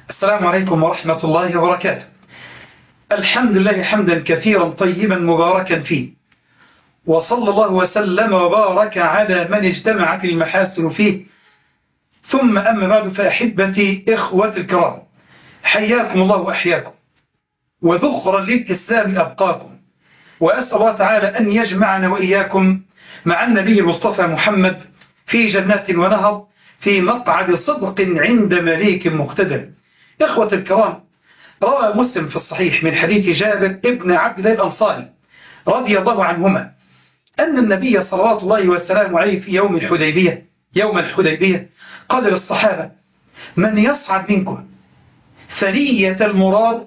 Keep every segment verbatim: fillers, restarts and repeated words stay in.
السلام عليكم ورحمة الله وبركاته. الحمد لله حمدا كثيرا طيبا مباركا فيه، وصلى الله وسلم وبارك على من اجتمعت المحاسن فيه. ثم أما بعد، فأحبتي إخوة الكرام، حياكم الله وأحياكم، وذخرا للإسلام أبقاكم، وأسأل الله تعالى أن يجمعنا وإياكم مع النبي المصطفى محمد في جنات ونهر، في مقعد صدق عند مليك مقتدر. إخوة الكرام، روى مسلم في الصحيح من حديث جابر ابن عبد الله الأنصاري رضي الله عنهما أن النبي صلوات الله والسلام عليه في يوم الحديبية يوم الحديبية قال للصحابة: من يصعد منكم ثنية المراد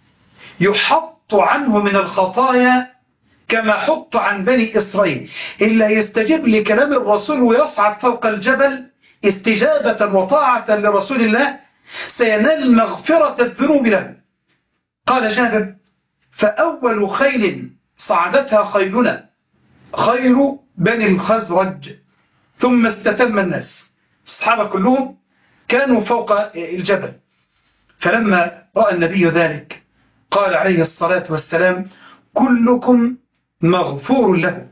يحط عنه من الخطايا كما حط عن بني إسرائيل، إلا يستجيب لكلام الرسول ويصعد فوق الجبل استجابة وطاعة لرسول الله سينال مغفرة الذنوب له. قال جابر: فأول خيل صعدتها خيلنا خير بني الخزرج، ثم استتم الناس. الصحابة كلهم كانوا فوق الجبل، فلما رأى النبي ذلك قال عليه الصلاة والسلام: كلكم مغفور له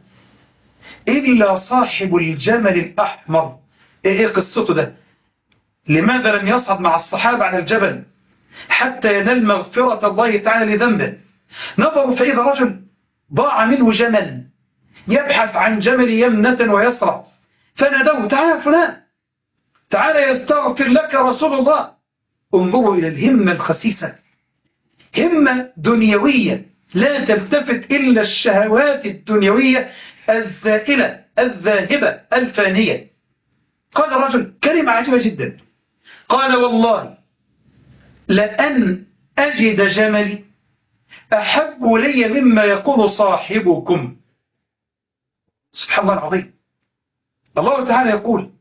إلا صاحب الجمل الأحمر. إيه قصته ده؟ لماذا لم يصعد مع الصحابة على الجبل حتى ينال مغفرة الله تعالى لذنبه؟ نظروا فإذا رجل ضاع منه جمل يبحث عن جمل يمنة ويسرى، فنادوه: تعال فلان، تعال يستغفر لك رسول الله. انظروا إلى الهمة الخسيسة، همة دنيوية لا تلتفت إلا الشهوات الدنيوية الزائلة الذاهبة الفانية. قال الرجل كلمة عجيبة جدا، قال: والله لأن أجد جملي أحب لي مما يقول صاحبكم. سبحان الله العظيم. الله تعالى يقول: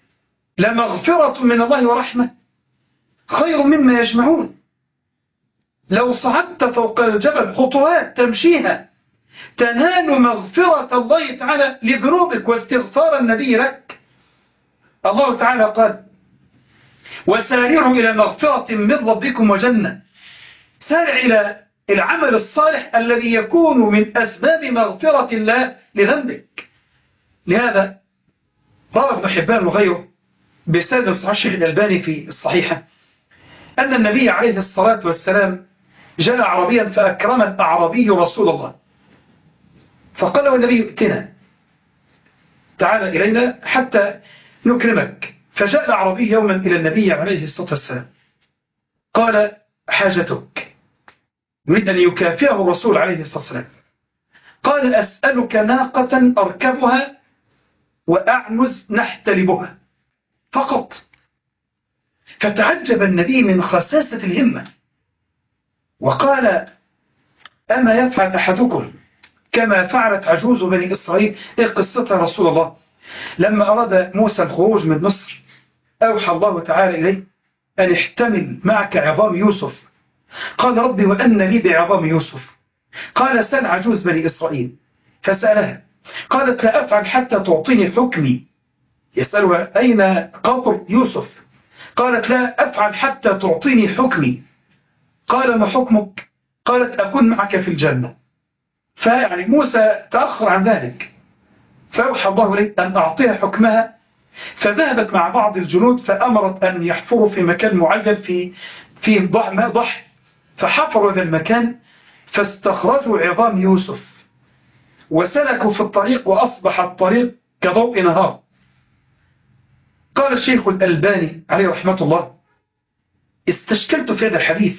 لمغفرة من الله ورحمة خير مما يجمعون. لو صعدت فوق الجبل خطوات تمشيها تنال مغفرة الله تعالى لذنوبك واستغفار النبي لك. الله تعالى قال: وسارعوا إلى مغفرة من ربكم وجنة. سارع إلى العمل الصالح الذي يكون من أسباب مغفرة الله لذنبك. لهذا روى ابن حبان وغيره بسند صحيح الشيخ الألباني في الصحيحة أن النبي عليه الصلاة والسلام جاء عربيا فأكرم الأعرابي رسول الله، فقال له النبي: ائتنا، تعال إلينا حتى نكرمك. فجاء الأعرابي يوما إلى النبي عليه الصلاة والسلام قال: حاجتك. يريد أن يكافئه الرسول عليه الصلاة والسلام. قال: أسألك ناقة أركبها وأعنز نحتلبها فقط. فتعجب النبي من خساسة الهمة وقال: أما يفعل أحدكم كما فعلت عجوز بني إسرائيل؟ إيه قصتها رسول الله؟ لما أراد موسى الخروج من مصر أوحى الله تعالى إليه أن احتمل معك عظام يوسف. قال: ربي وأن لي بعظام يوسف؟ قال: سل عجوز بني إسرائيل. فسألها قالت: لا أفعل حتى تعطيني حكمي. يسألها: أين قبر يوسف؟ قالت: لا أفعل حتى تعطيني حكمي. قال: ما حكمك؟ قالت: أكون معك في الجنة. فيعني موسى تأخر عن ذلك، فأوحى الله إليه أن أعطيها حكمها. فذهبت مع بعض الجنود فأمرت أن يحفروا في مكان معين في في ماء ضح، فحفروا هذا المكان فاستخرجوا عظام يوسف وسلكوا في الطريق، وأصبح الطريق كضوء نهار. قال الشيخ الألباني عليه رحمة الله: استشكلت في هذا الحديث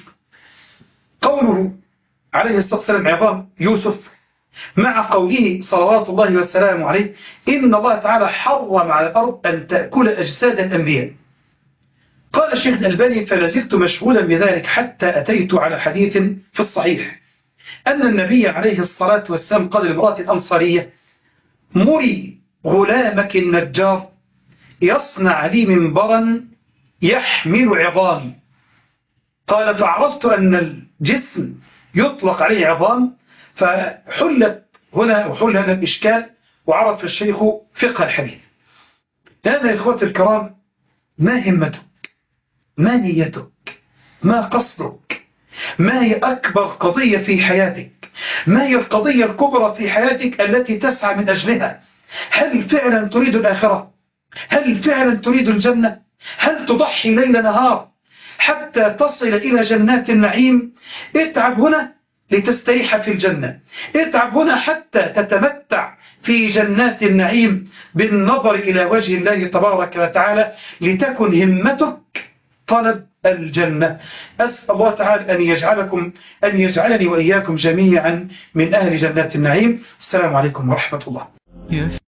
قوله عليه الصلاة والسلام عظام يوسف مع قوله صلوات الله والسلام عليه إن الله تعالى حرم على الأرض أن تأكل أجساد الأنبياء. قال الشيخ الألباني: فلازلت مشغولا بذلك حتى أتيت على حديث في الصحيح أن النبي عليه الصلاة والسلام قال لامرأة الأنصارية: مري غلامك النجار يصنع لي منبرا يحمل عظامي. قال: فعرفت أن الجسم يطلق عليه عظام، فحلت هنا وحل هذا الإشكال، وعرف الشيخ فقه الحديث. هذا يا إخوة الكرام، ما همتك؟ ما نيتك؟ ما قصدك؟ ما هي أكبر قضية في حياتك؟ ما هي القضية الكبرى في حياتك التي تسعى من أجلها؟ هل فعلا تريد الآخرة؟ هل فعلا تريد الجنة؟ هل تضحي ليل نهار حتى تصل إلى جنات النعيم؟ اتعب هنا لتستريح في الجنة، اتعب هنا حتى تتمتع في جنات النعيم بالنظر إلى وجه الله تبارك وتعالى، لتكن همتك طلب الجنة. أسأل الله تعالى أن يجعلكم أن يجعلني وإياكم جميعا من أهل جنات النعيم. السلام عليكم ورحمة الله.